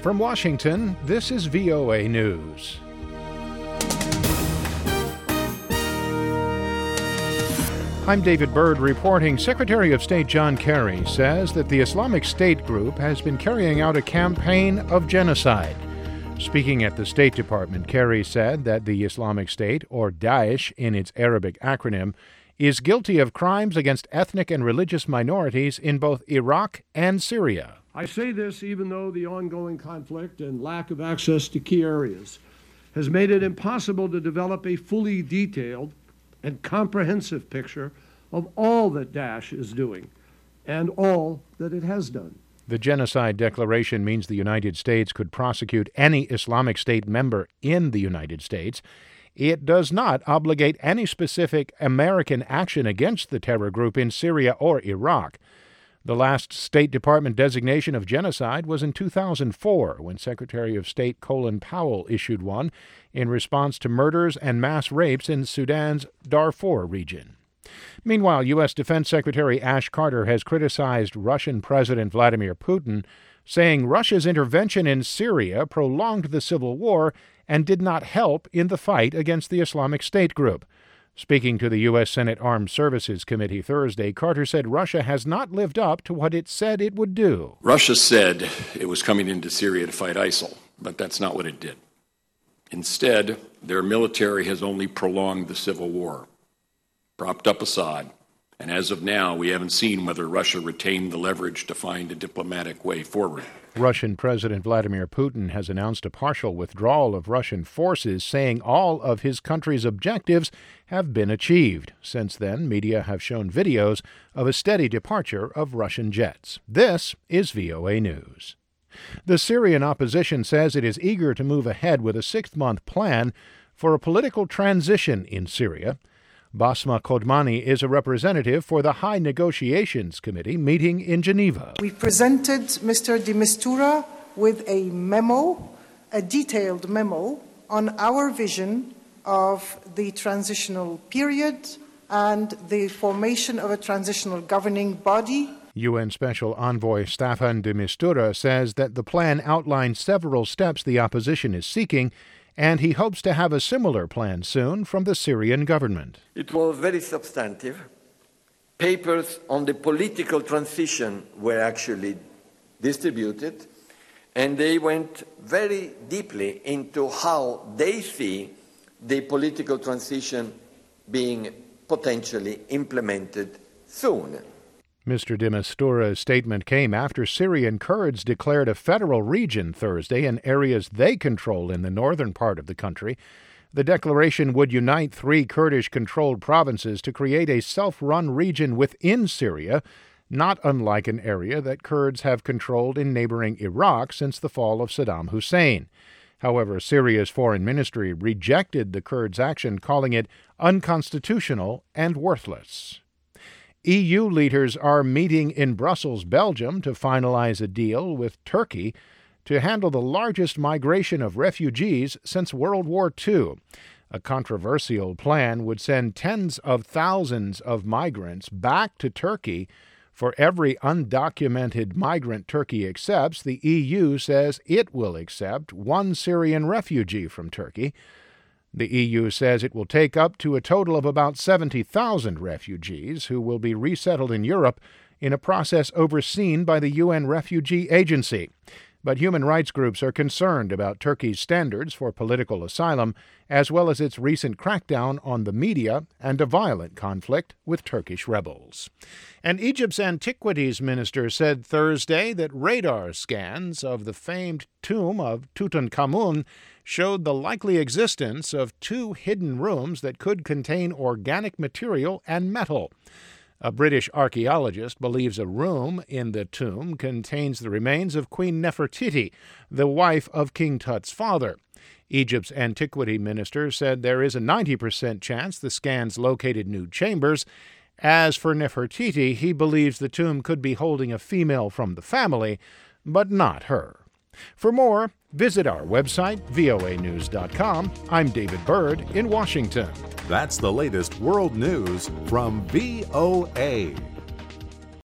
From Washington, this is VOA News. I'm David Byrd reporting. Secretary of State John Kerry says that the Islamic State group has been carrying out a campaign of genocide. Speaking at the State Department, Kerry said that the Islamic State, or Daesh in its Arabic acronym, is guilty of crimes against ethnic and religious minorities in both Iraq and Syria. I say this even though the ongoing conflict and lack of access to key areas has made it impossible to develop a fully detailed and comprehensive picture of all that Daesh is doing and all that it has done. The genocide declaration means the United States could prosecute any Islamic State member in the United States. It does not obligate any specific American action against the terror group in Syria or Iraq. The last State Department designation of genocide was in 2004, when Secretary of State Colin Powell issued one in response to murders and mass rapes in Sudan's Darfur region. Meanwhile, U.S. Defense Secretary Ash Carter has criticized Russian President Vladimir Putin, saying Russia's intervention in Syria prolonged the civil war and did not help in the fight against the Islamic State group. Speaking to the U.S. Senate Armed Services Committee Thursday, Carter said Russia has not lived up to what it said it would do. Russia said it was coming into Syria to fight ISIL, but that's not what it did. Instead, their military has only prolonged the civil war, propped up Assad, and as of now, we haven't seen whether Russia retained the leverage to find a diplomatic way forward. Russian President Vladimir Putin has announced a partial withdrawal of Russian forces, saying all of his country's objectives have been achieved. Since then, media have shown videos of a steady departure of Russian jets. This is VOA News. The Syrian opposition says it is eager to move ahead with a 6-month plan for a political transition in Syria. Basma Kodmani is a representative for the High Negotiations Committee meeting in Geneva. We presented Mr. de Mistura with a memo, a detailed memo, on our vision of the transitional period and the formation of a transitional governing body. UN Special Envoy Staffan de Mistura says that the plan outlines several steps the opposition is seeking, and he hopes to have a similar plan soon from the Syrian government. It was very substantive. Papers on the political transition were actually distributed, and they went very deeply into how they see the political transition being potentially implemented soon. Mr. de Mistura's statement came after Syrian Kurds declared a federal region Thursday in areas they control in the northern part of the country. The declaration would unite 3 Kurdish-controlled provinces to create a self-run region within Syria, not unlike an area that Kurds have controlled in neighboring Iraq since the fall of Saddam Hussein. However, Syria's foreign ministry rejected the Kurds' action, calling it unconstitutional and worthless. EU leaders are meeting in Brussels, Belgium, to finalize a deal with Turkey to handle the largest migration of refugees since World War II. A controversial plan would send tens of thousands of migrants back to Turkey. For every undocumented migrant Turkey accepts, the EU says it will accept 1 Syrian refugee from Turkey. The EU says it will take up to a total of about 70,000 refugees who will be resettled in Europe in a process overseen by the UN Refugee Agency. But human rights groups are concerned about Turkey's standards for political asylum, as well as its recent crackdown on the media and a violent conflict with Turkish rebels. And Egypt's antiquities minister said Thursday that radar scans of the famed tomb of Tutankhamun showed the likely existence of 2 hidden rooms that could contain organic material and metal. A British archaeologist believes a room in the tomb contains the remains of Queen Nefertiti, the wife of King Tut's father. Egypt's antiquity minister said there is a 90% chance the scans located new chambers. As for Nefertiti, he believes the tomb could be holding a female from the family, but not her. For more, visit our website, voanews.com. I'm David Byrd in Washington. That's the latest world news from VOA.